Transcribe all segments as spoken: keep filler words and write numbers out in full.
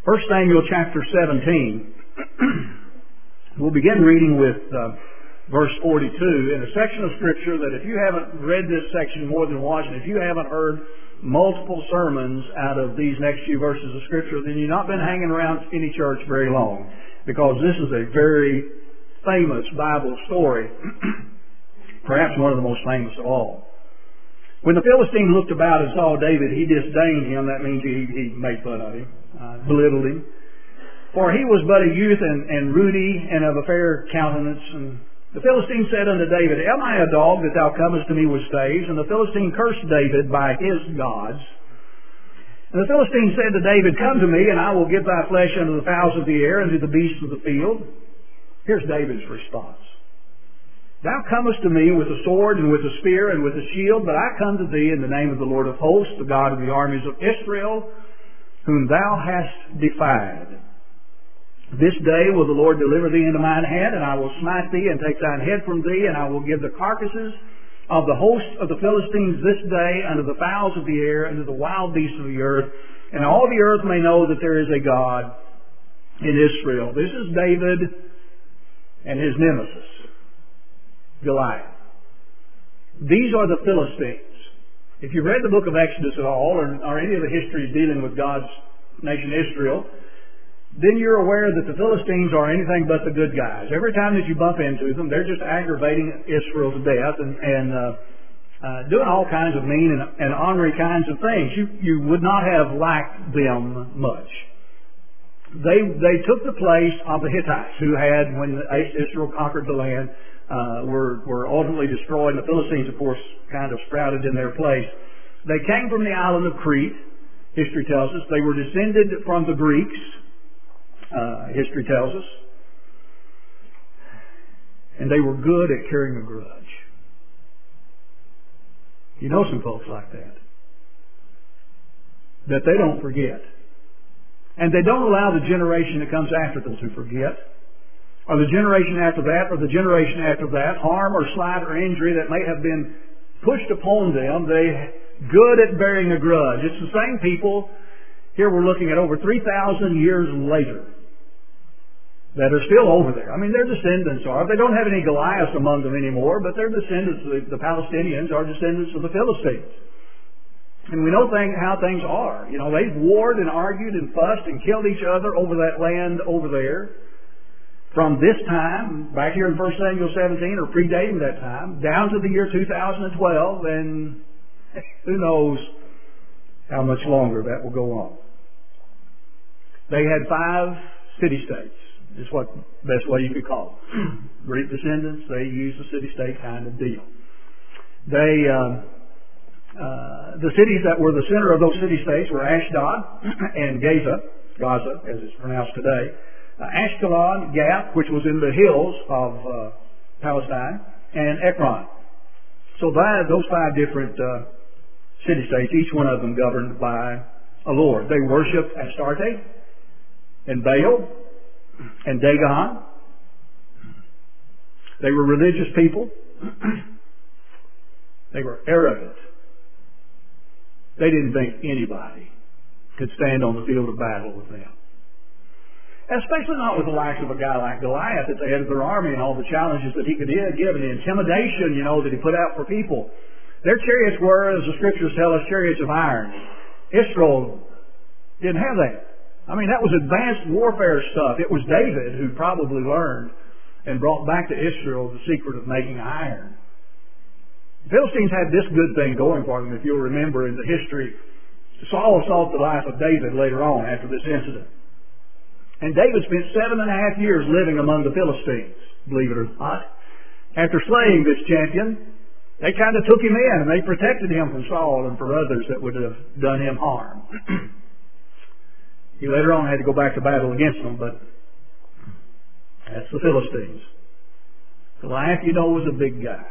First Samuel chapter seventeen. We'll begin reading with uh, verse forty-two in a section of Scripture that if you haven't read this section more than once, and if you haven't heard multiple sermons out of these next few verses of Scripture, then you've not been hanging around any church very long, because this is a very famous Bible story, perhaps one of the most famous of all. When the Philistine looked about and saw David, he disdained him. That means he, he made fun of him, uh, belittled him. For he was but a youth and, and ruddy and of a fair countenance. And the Philistine said unto David, Am I a dog that thou comest to me with staves? And the Philistine cursed David by his gods. And the Philistine said to David, Come to me, and I will give thy flesh unto the fowls of the air and to the beasts of the field. Here's David's response. Thou comest to me with a sword and with a spear and with a shield, but I come to thee in the name of the Lord of hosts, the God of the armies of Israel, whom thou hast defied. This day will the Lord deliver thee into mine hand, and I will smite thee and take thine head from thee, and I will give the carcasses of the hosts of the Philistines this day unto the fowls of the air and to the wild beasts of the earth, and all the earth may know that there is a God in Israel. This is David and his nemesis, Goliath. These are the Philistines. If you've read the book of Exodus at all, or, or any of the histories dealing with God's nation Israel, then you're aware that the Philistines are anything but the good guys. Every time that you bump into them, they're just aggravating Israel to death and, and uh, uh, doing all kinds of mean and, and ornery kinds of things. You, you would not have liked them much. They, they took the place of the Hittites, who had, when Israel conquered the land, Uh, were, were ultimately destroyed, and the Philistines, of course, kind of sprouted in their place. They came from the island of Crete, history tells us. They were descended from the Greeks, uh, history tells us. And they were good at carrying a grudge. You know some folks like that. That they don't forget. And they don't allow the generation that comes after them to forget, or the generation after that, or the generation after that, harm or slight or injury that may have been pushed upon them. They're good at bearing a grudge. It's the same people, here we're looking at over three thousand years later, that are still over there. I mean, their descendants are. They don't have any Goliaths among them anymore, but their descendants, the, the Palestinians, are descendants of the Philistines. And we know thing, how things are. You know, they've warred and argued and fussed and killed each other over that land over there. From this time, back here in First Samuel seventeen, or predating that time, down to the year two thousand twelve, and who knows how much longer that will go on. They had five city-states, is what best way you could call them. Greek descendants, they used the city-state kind of deal. They, uh, uh, the cities that were the center of those city-states were Ashdod and Gaza, Gaza, as it's pronounced today. Uh, Ashkelon, Gath, which was in the hills of uh, Palestine, and Ekron. So that, those five different uh, city-states, each one of them governed by a lord. They worshipped Astarte and Baal and Dagon. They were religious people. They were arrogant. They didn't think anybody could stand on the field of battle with them. Especially not with the likes of a guy like Goliath at the head of their army and all the challenges that he could give and the intimidation, you know, that he put out for people. Their chariots were, as the scriptures tell us, chariots of iron. Israel didn't have that. I mean, that was advanced warfare stuff. It was David who probably learned and brought back to Israel the secret of making iron. The Philistines had this good thing going for them, if you'll remember in the history. Saul sought the life of David later on after this incident. And David spent seven and a half years living among the Philistines, believe it or not. After slaying this champion, they kind of took him in and they protected him from Saul and for others that would have done him harm. He later on had to go back to battle against them, but that's the Philistines. Goliath, you know, was a big guy.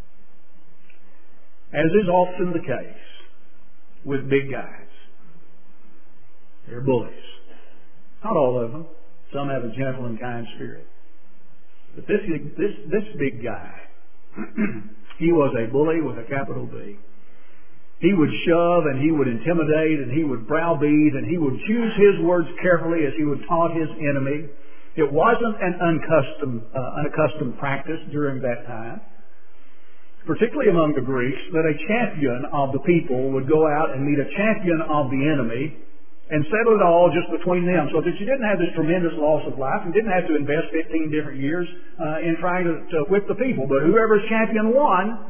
As is often the case with big guys. They're bullies. Not all of them. Some have a gentle and kind spirit. But this, this, this big guy, he was a bully with a capital B. He would shove and he would intimidate and he would browbeat and he would choose his words carefully as he would taunt his enemy. It wasn't an unaccustomed, uh, unaccustomed practice during that time, particularly among the Greeks, that a champion of the people would go out and meet a champion of the enemy and settle it all just between them, so that you didn't have this tremendous loss of life and didn't have to invest fifteen different years uh, in trying to, to whip the people. But whoever's champion won,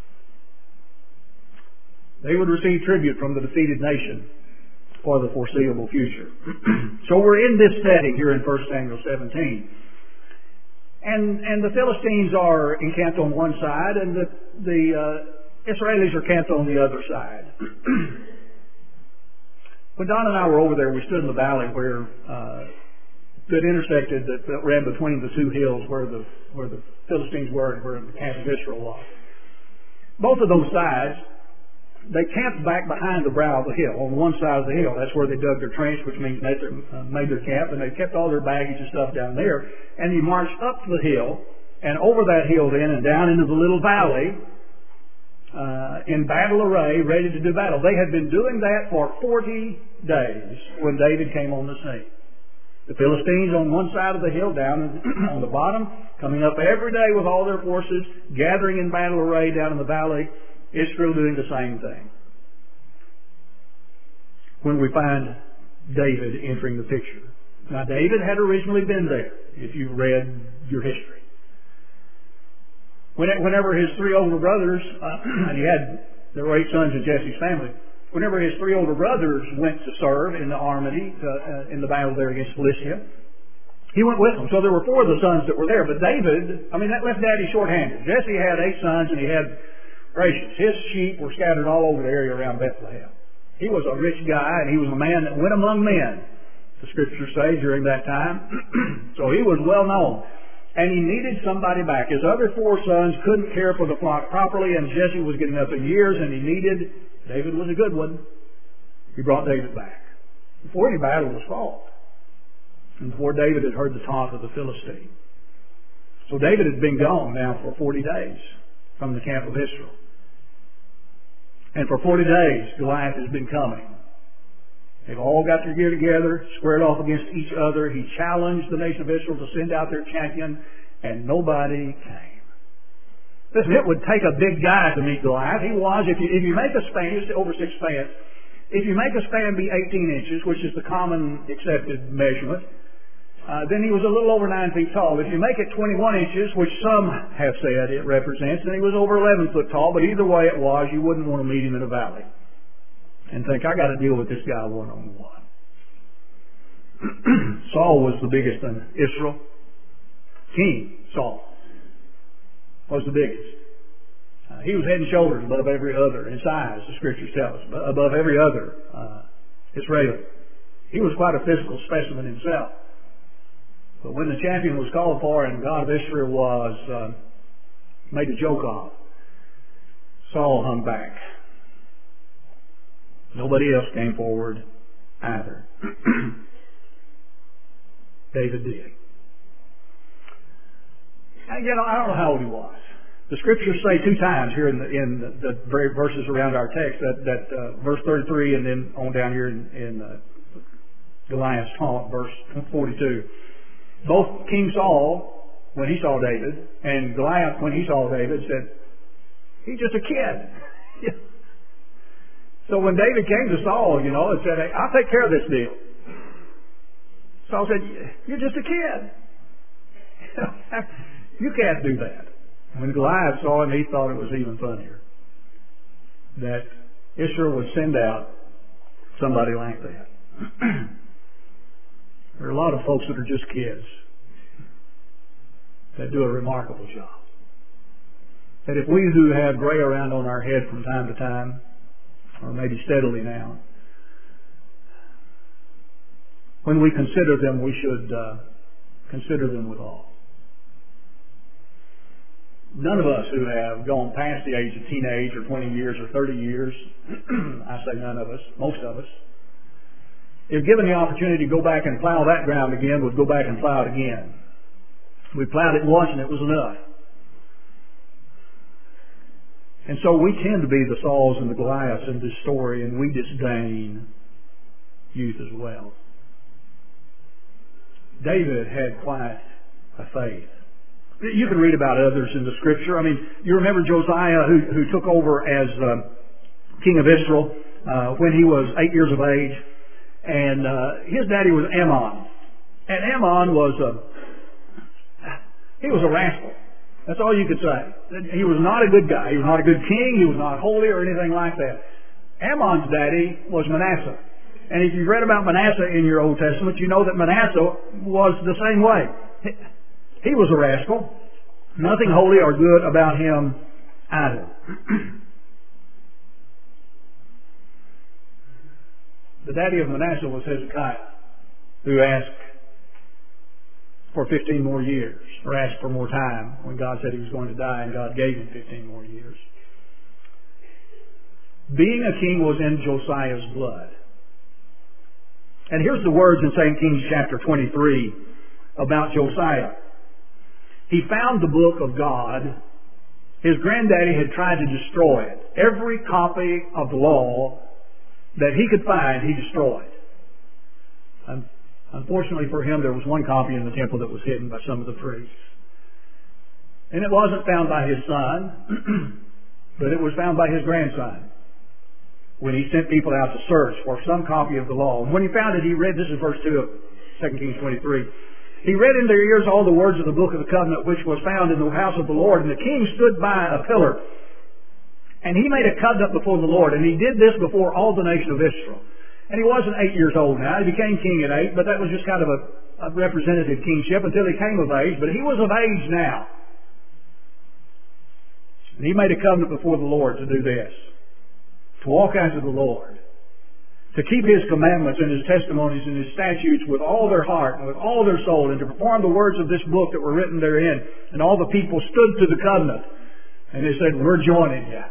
they would receive tribute from the defeated nation for the foreseeable future. So we're in this setting here in First Samuel seventeen. And, and the Philistines are encamped on one side and the, the uh, Israelis are camped on the other side. When Don and I were over there, we stood in the valley where uh, that intersected, that, that ran between the two hills where the where the Philistines were and where the camp of Israel was. Both of those sides, they camped back behind the brow of the hill, on one side of the hill. That's where they dug their trench, which means made their, uh, made their camp, and they kept all their baggage and stuff down there. And you marched up to the hill, and over that hill then, and down into the little valley, uh, in battle array, ready to do battle. They had been doing that for forty days when David came on the scene. The Philistines on one side of the hill, down on the bottom, coming up every day with all their forces, gathering in battle array down in the valley. Israel doing the same thing. When we find David entering the picture. Now, David had originally been there, if you read your history. Whenever his three older brothers, uh, and he had, there were eight sons in Jesse's family, whenever his three older brothers went to serve in the army, uh, in the battle there against Philistia, he went with them. So there were four of the sons that were there, but David, I mean, that left Daddy short-handed. Jesse had eight sons, and he had gracious, his sheep were scattered all over the area around Bethlehem. He was a rich guy, and he was a man that went among men, the scriptures say, during that time. So he was well known. And he needed somebody back. His other four sons couldn't care for the flock properly, and Jesse was getting up in years, and he needed, David was a good one. He brought David back. Before any battle was fought, and before David had heard the taunt of the Philistine. So David had been gone now for forty days from the camp of Israel. And for forty days, Goliath has been coming. They've all got their gear together, squared off against each other. He challenged the nation of Israel to send out their champion, and nobody came. Listen, it would take a big guy to meet Goliath. He was, if you, if you make a span, he's over six span, if you make a span be eighteen inches, which is the common accepted measurement, Uh, then he was a little over nine feet tall. If you make it twenty-one inches, which some have said it represents, then he was over eleven foot tall. But either way it was, you wouldn't want to meet him in a valley and think, I got to deal with this guy one on one. Saul was the biggest in Israel. King Saul was the biggest. Uh, he was head and shoulders above every other in size, the scriptures tell us, above every other uh, Israeli. He was quite a physical specimen himself. But when the champion was called for and God of Israel was uh, made a joke of, Saul hung back. Nobody else came forward either. David did. And, you know, I don't know how old he was. The scriptures say two times here in the, in the, the very verses around our text, that, that uh, verse thirty-three and then on down here in, in uh, Goliath's taunt, verse forty-two. Both King Saul, when he saw David, and Goliath, when he saw David, said, he's just a kid. So when David came to Saul, you know, and said, hey, I'll take care of this deal. Saul said, you're just a kid. You can't do that. When Goliath saw him, he thought it was even funnier. That Israel would send out somebody like that. There are a lot of folks that are just kids that do a remarkable job. That if we do have gray around on our head from time to time, or maybe steadily now, when we consider them, we should uh, consider them with awe. None of us who have gone past the age of teenage or twenty years or thirty years, I say none of us, most of us, if given the opportunity to go back and plow that ground again, would go back and plow it again. We plowed it once and it was enough. And so we tend to be the Sauls and the Goliaths in this story, and we disdain youth as well. David had quite a faith. You can read about others in the Scripture. I mean, you remember Josiah, who, who took over as uh, king of Israel uh, when he was eight years of age, and uh, his daddy was Ammon. And Ammon was a he was a rascal. That's all you could say. He was not a good guy. He was not a good king. He was not holy or anything like that. Ammon's daddy was Manasseh. And if you've read about Manasseh in your Old Testament, you know that Manasseh was the same way. He was a rascal. Nothing holy or good about him either. The daddy of Manasseh was Hezekiah, who asked for fifteen more years, or asked for more time when God said he was going to die, and God gave him fifteen more years. Being a king was in Josiah's blood. And here's the words in Second Kings chapter twenty-three about Josiah. He found the book of God. His granddaddy had tried to destroy it. Every copy of the law that he could find, he destroyed. And unfortunately for him, there was one copy in the temple that was hidden by some of the priests. And it wasn't found by his son, but it was found by his grandson, when he sent people out to search for some copy of the law. And when he found it, he read, this is verse two of Second Kings twenty-three, he read in their ears all the words of the book of the covenant which was found in the house of the Lord. And the king stood by a pillar, and he made a covenant before the Lord. And he did this before all the nation of Israel. And he wasn't eight years old now. He became king at eight, but that was just kind of a, a representative kingship until he came of age. But he was of age now. And he made a covenant before the Lord to do this: to walk after the Lord, to keep his commandments and his testimonies and his statutes with all their heart and with all their soul, and to perform the words of this book that were written therein. And all the people stood to the covenant, and they said, we're joining you.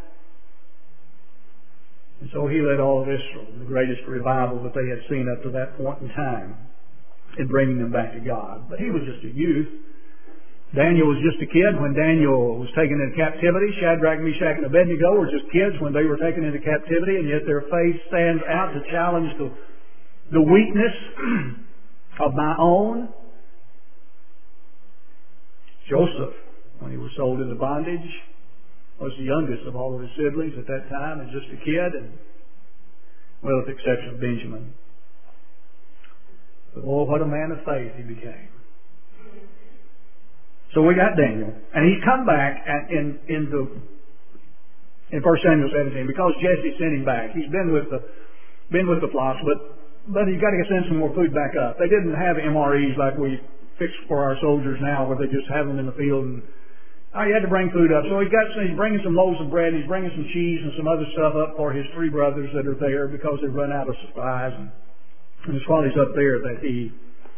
And so he led all of Israel in the greatest revival that they had seen up to that point in time, in bringing them back to God. But he was just a youth. Daniel was just a kid when Daniel was taken into captivity. Shadrach, Meshach, and Abednego were just kids when they were taken into captivity, and yet their faith stands out to challenge the, the weakness of my own. Joseph, when he was sold into bondage, was the youngest of all of his siblings at that time, and just a kid, and well, with the exception of Benjamin. But oh, what a man of faith he became. So we got Daniel, and he's come back at, in in the in First Samuel seventeen because Jesse sent him back. He's been with the been with the flocks, but but he's got to send some more food back up. They didn't have M R Es like we fix for our soldiers now, where they just have them in the field, and oh, he had to bring food up. So he's got he's bringing some loaves of bread, he's bringing some cheese and some other stuff up for his three brothers that are there because they've run out of supplies. And, and it's while he's up there that he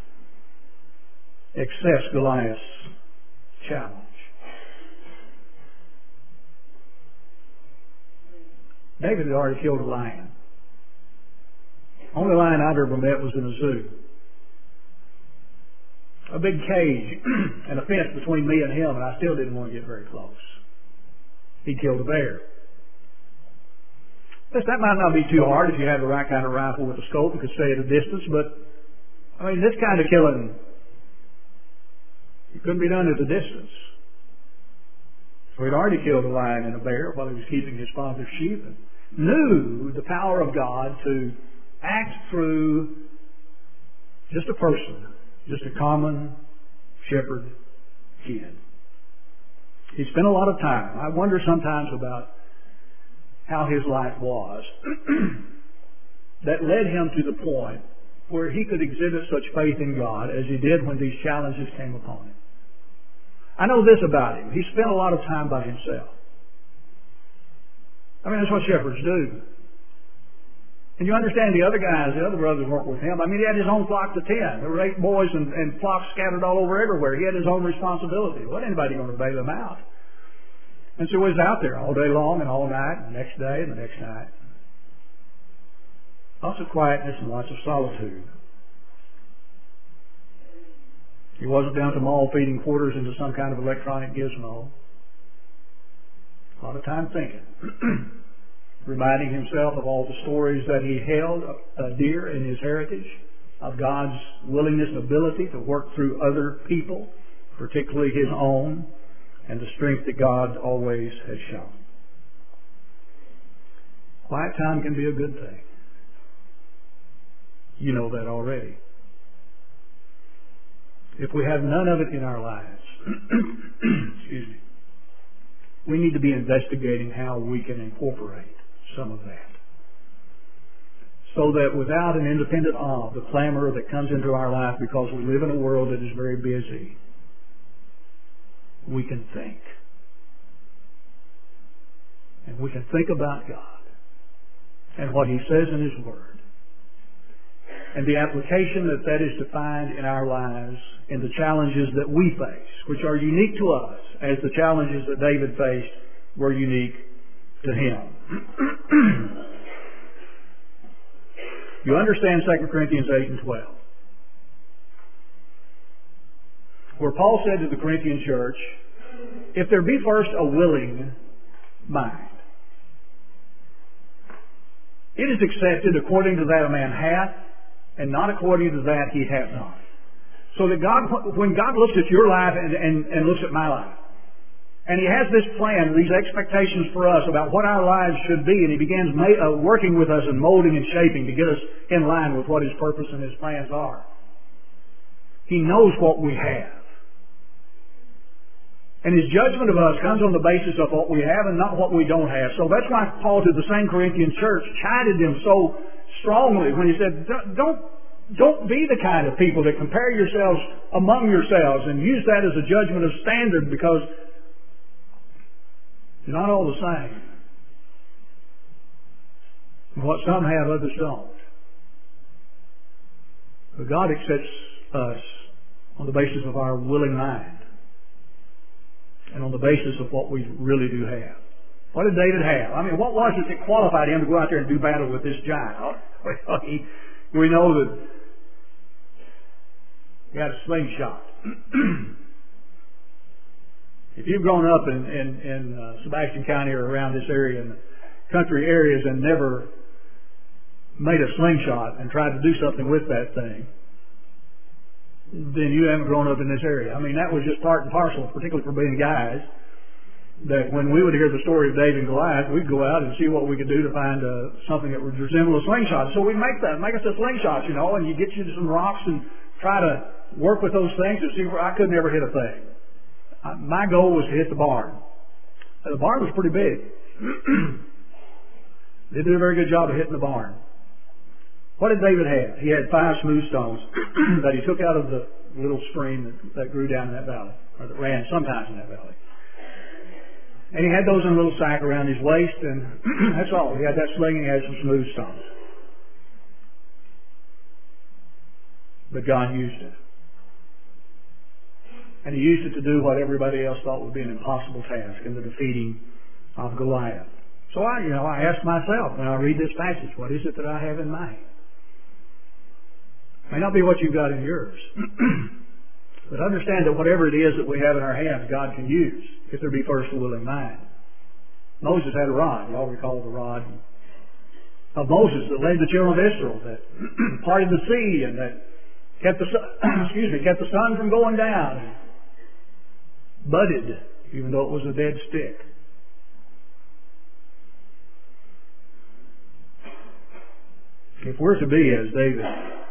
accepts Goliath's challenge. David had already killed a lion. Only lion I'd ever met was in a zoo. A big cage and a fence between me and him, and I still didn't want to get very close. He killed a bear. Yes, that might not be too hard if you had the right kind of rifle with a scope and could stay at a distance, but I mean, this kind of killing, it couldn't be done at a distance. So he'd already killed a lion and a bear while he was keeping his father's sheep, and knew the power of God to act through just a person, just a common shepherd kid. He spent a lot of time. I wonder sometimes about how his life was that led him to the point where he could exhibit such faith in God as he did when these challenges came upon him. I know this about him. He spent a lot of time by himself. I mean, that's what shepherds do. And you understand the other guys, the other brothers weren't with him. I mean, he had his own flock to tend. There were eight boys and, and flocks scattered all over everywhere. He had his own responsibility. Wasn't anybody going to bail him out? And so he was out there all day long and all night, and the next day and the next night. Lots of quietness and lots of solitude. He wasn't down to mall feeding quarters into some kind of electronic gizmo. A lot of time thinking. Reminding himself of all the stories that he held uh, dear in his heritage, of God's willingness and ability to work through other people, particularly his own, and the strength that God always has shown. Quiet time can be a good thing. You know that already. If we have none of it in our lives, excuse me, we need to be investigating how we can incorporate some of that. So that without an independent of the clamor that comes into our life because we live in a world that is very busy, we can think. And we can think about God and what He says in His Word. And the application that that is to find in our lives in the challenges that we face, which are unique to us, as the challenges that David faced were unique to him. You understand Second Corinthians eight and twelve, where Paul said to the Corinthian church, if there be first a willing mind, it is accepted according to that a man hath, and not according to that he hath not. So that God, when God looks at your life and, and, and looks at my life, and He has this plan, these expectations for us about what our lives should be, and He begins ma- uh, working with us and molding and shaping to get us in line with what His purpose and His plans are. He knows what we have. And His judgment of us comes on the basis of what we have and not what we don't have. So that's why Paul to the same Corinthian church chided them so strongly when he said, don't, don't be the kind of people that compare yourselves among yourselves and use that as a judgment of standard, because you're not all the same. And what some have, others don't. But God accepts us on the basis of our willing mind and on the basis of what we really do have. What did David have? I mean, what was it that qualified him to go out there and do battle with this giant? Well, he, we know that he had a slingshot. If you've grown up in, in, in uh, Sebastian County or around this area, in the country areas, and never made a slingshot and tried to do something with that thing, then you haven't grown up in this area. I mean, that was just part and parcel, particularly for being guys, that when we would hear the story of David and Goliath, we'd go out and see what we could do to find uh, something that would resemble a slingshot. So we'd make that, make us a slingshot, you know, and you get you some rocks and try to work with those things to see where I could never hit a thing. Uh, my goal was to hit the barn. And the barn was pretty big. They did a very good job of hitting the barn. What did David have? He had five smooth stones that he took out of the little stream that, that grew down in that valley, or that ran sometimes in that valley. And he had those in a little sack around his waist, and that's all. He had that sling and he had some smooth stones. But God used it. And He used it to do what everybody else thought would be an impossible task in the defeating of Goliath. So I, you know, I ask myself when I read this passage, what is it that I have in mind? It may not be what you've got in yours. But understand that whatever it is that we have in our hands, God can use, if there be first a willing mind. Moses had a rod. You all recall the rod of Moses that led the children of Israel, that parted the sea and that kept the sun, excuse me, kept the sun from going down, and budded, even though it was a dead stick. If we're to be as David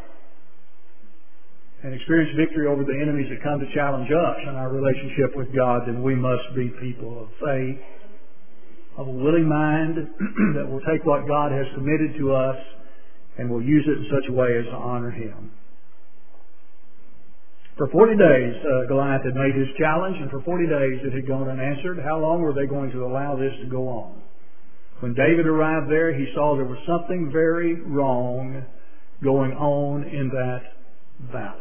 and experience victory over the enemies that come to challenge us in our relationship with God, then we must be people of faith, of a willing mind that will take what God has committed to us and will use it in such a way as to honor Him. For forty days, uh, Goliath had made his challenge, and for forty days it had gone unanswered. How long were they going to allow this to go on? When David arrived there, he saw there was something very wrong going on in that valley.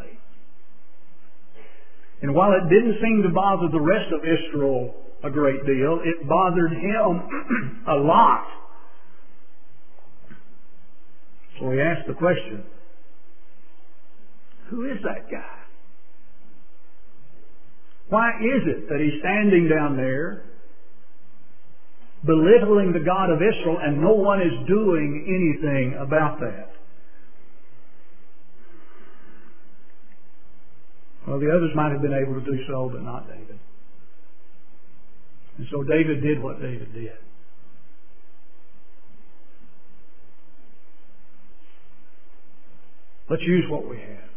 And while it didn't seem to bother the rest of Israel a great deal, it bothered him a lot. So he asked the question, who is that guy? Why is it that he's standing down there belittling the God of Israel, and no one is doing anything about that. Well, the others might have been able to do so, but not David. And so David did what David did. Let's use what we have.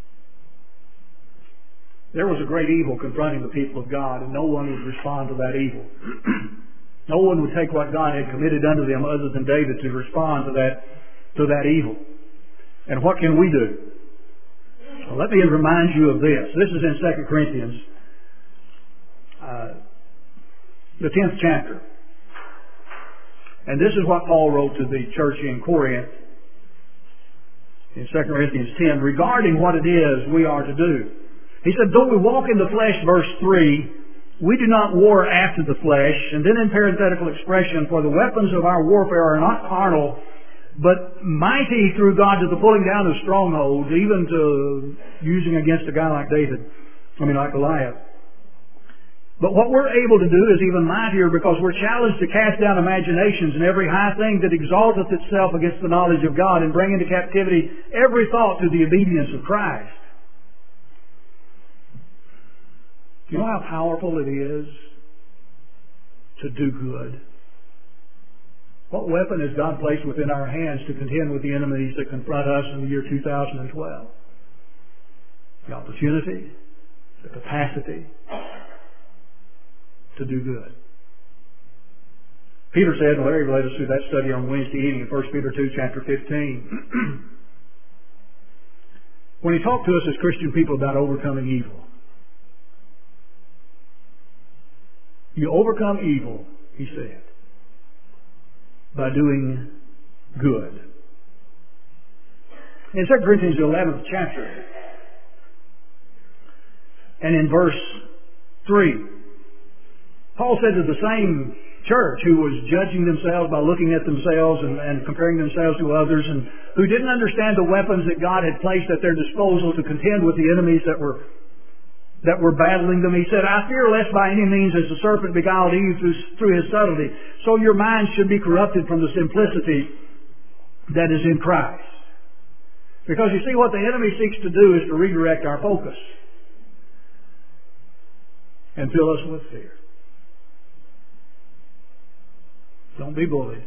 There was a great evil confronting the people of God, and no one would respond to that evil. No one would take what God had committed unto them other than David to respond to that, to that evil. And what can we do? Well, let me remind you of this. This is in Second Corinthians, uh, the tenth chapter. And this is what Paul wrote to the church in Corinth in Second Corinthians ten regarding what it is we are to do. He said, though we walk in the flesh, verse three, we do not war after the flesh. And then in parenthetical expression, for the weapons of our warfare are not carnal, but mighty through God to the pulling down of strongholds, even to using against a guy like David, I mean like Goliath. But what we're able to do is even mightier because we're challenged to cast down imaginations and every high thing that exalteth itself against the knowledge of God, and bring into captivity every thought to the obedience of Christ. Do you know how powerful it is to do good? What weapon has God placed within our hands to contend with the enemies that confront us in the year two thousand twelve? The opportunity, the capacity to do good. Peter said, and Larry led us through that study on Wednesday evening in First Peter two, chapter fifteen. When he talked to us as Christian people about overcoming evil, you overcome evil, he said, by doing good. In Second Corinthians, the eleventh chapter, and in verse three, Paul said to the same church who was judging themselves by looking at themselves and, and comparing themselves to others, and who didn't understand the weapons that God had placed at their disposal to contend with the enemies that were that were battling them. He said, I fear lest by any means as the serpent beguiled Eve through, through his subtlety, so your minds should be corrupted from the simplicity that is in Christ. Because you see, what the enemy seeks to do is to redirect our focus and fill us with fear. Don't be bullied.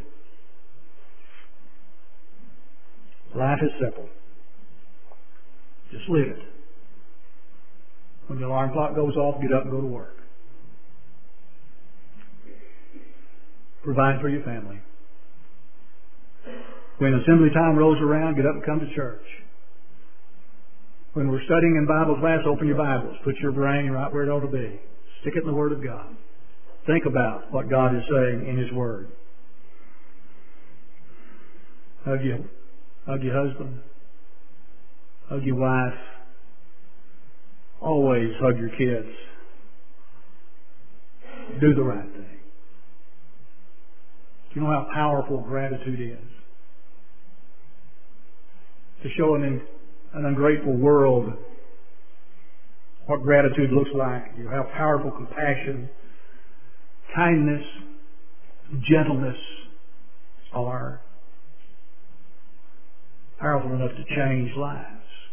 Life is simple. Just live it. When the alarm clock goes off, get up and go to work. Provide for your family. When assembly time rolls around, get up and come to church. When we're studying in Bible class, open your Bibles. Put your brain right where it ought to be. Stick it in the Word of God. Think about what God is saying in His Word. Hug your, hug your husband. Hug your wife. Always hug your kids. Do the right thing. Do you know how powerful gratitude is? To show an, an ungrateful world what gratitude looks like. You know, how powerful compassion, kindness, gentleness are. Powerful enough to change lives.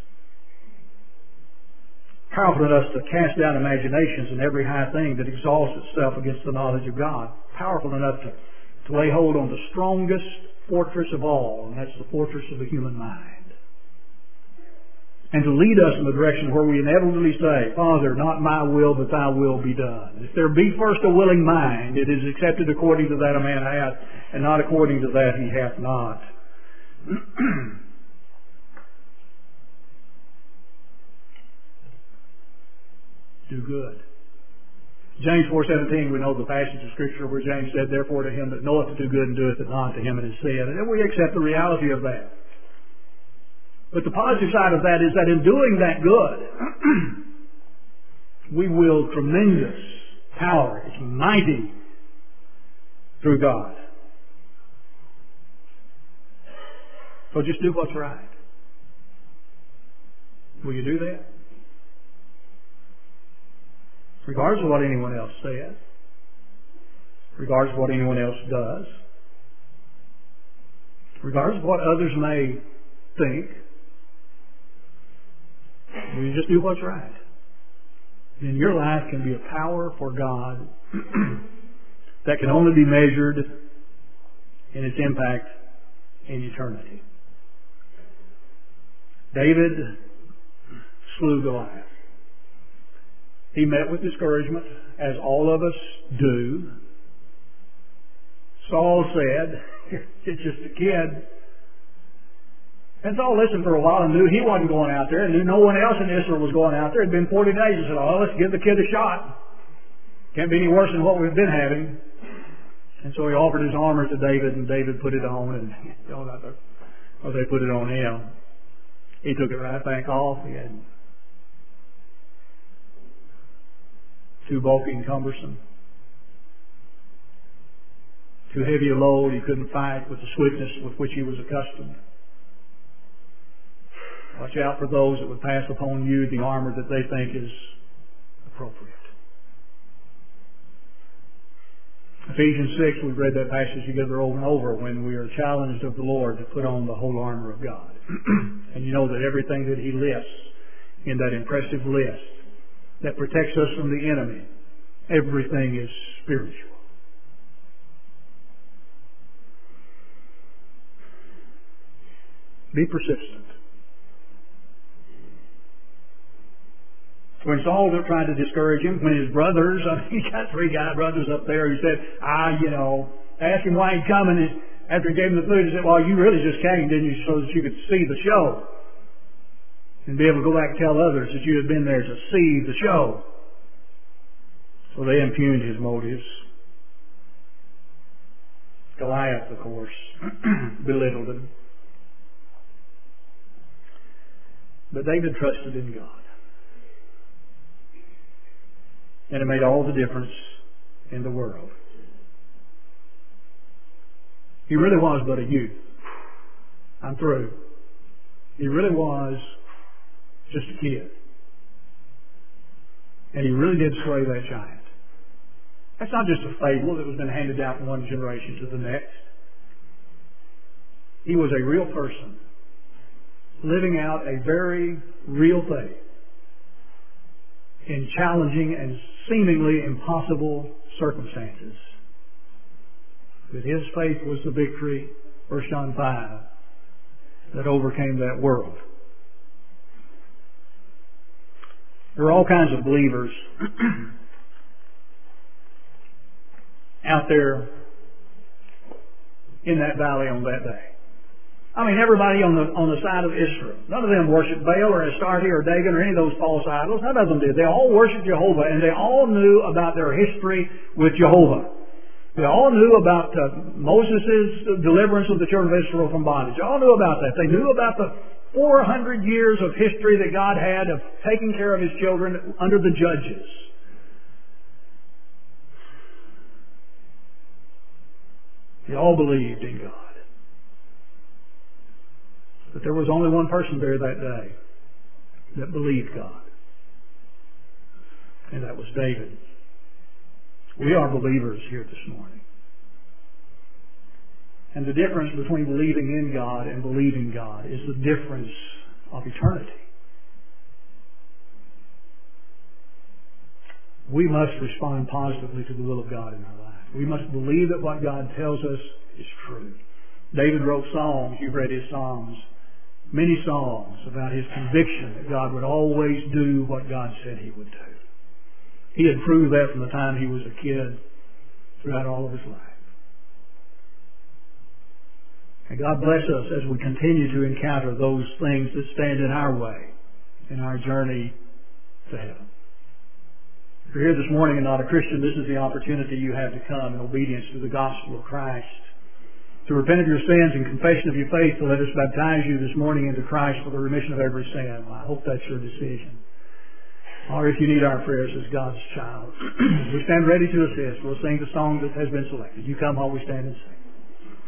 Powerful enough to cast down imaginations and every high thing that exalts itself against the knowledge of God. Powerful enough to, to lay hold on the strongest fortress of all, and that's the fortress of the human mind. And to lead us in the direction where we inevitably say, Father, not my will, but thy will be done. If there be first a willing mind, it is accepted according to that a man hath, and not according to that he hath not. Do good. James four seventeen, we know the passage of Scripture where James said, therefore to him that knoweth to do good and doeth it not, to him it is sin. And we accept the reality of that. But the positive side of that is that in doing that good, we wield tremendous power. It's mighty through God. So just do what's right. Will you do that? Regardless of what anyone else says. regardless of what anyone else does, regardless of what others may think, you just do what's right. Then your life can be a power for God that can only be measured in its impact in eternity. David slew Goliath. He met with discouragement, as all of us do. Saul said, it's just a kid. And Saul listened for a while and knew he wasn't going out there, and knew no one else in Israel was going out there. It had been forty days. He said, oh, let's give the kid a shot. Can't be any worse than what we've been having. And so he offered his armor to David, and David put it on, and you know, or they put it on him. He took it right back off. He had too bulky and cumbersome, too heavy a load. He couldn't fight with the swiftness with which he was accustomed. Watch out for those that would pass upon you the armor that they think is appropriate. Ephesians six, we've read that passage together over and over when we are challenged of the Lord to put on the whole armor of God. And you know that everything that He lists in that impressive list that protects us from the enemy, everything is spiritual. Be persistent. When Saul tried to discourage him, when his brothers, I mean, he got three guy brothers up there, he said, ah, you know, asked him why he'd come, and after he gave him the food, he said, well, you really just came, didn't you, so that you could see the show and be able to go back and tell others that you had been there to see the show. So they impugned his motives. Goliath, of course, belittled him. But David trusted in God. And it made all the difference in the world. He really was but a youth. I'm through. He really was just a kid. And he really did slay that giant. That's not just a fable that was been handed down from one generation to the next. He was a real person, living out a very real faith in challenging and seemingly impossible circumstances. But his faith was the victory, First John five, that overcame that world. There are all kinds of believers out there in that valley on that day. I mean, everybody on the on the side of Israel. None of them worshiped Baal or Astarte or Dagon or any of those false idols. None of them did. They all worshiped Jehovah, and they all knew about their history with Jehovah. They all knew about uh, Moses' deliverance of the children of Israel from bondage. They all knew about that. They knew about the four hundred years of history that God had of taking care of His children under the judges. They all believed in God. But there was only one person there that day that believed God. And that was David. We are believers here this morning. And the difference between believing in God and believing God is the difference of eternity. We must respond positively to the will of God in our life. We must believe that what God tells us is true. David wrote Psalms. You've read his Psalms. Many songs about his conviction that God would always do what God said He would do. He had proved that from the time he was a kid throughout all of his life. And God bless us as we continue to encounter those things that stand in our way in our journey to heaven. If you're here this morning and not a Christian, this is the opportunity you have to come in obedience to the gospel of Christ, to repent of your sins and confession of your faith, to let us baptize you this morning into Christ for the remission of every sin. I hope that's your decision. Or if you need our prayers as God's child, we stand ready to assist. We'll sing the song that has been selected. You come while we stand and sing.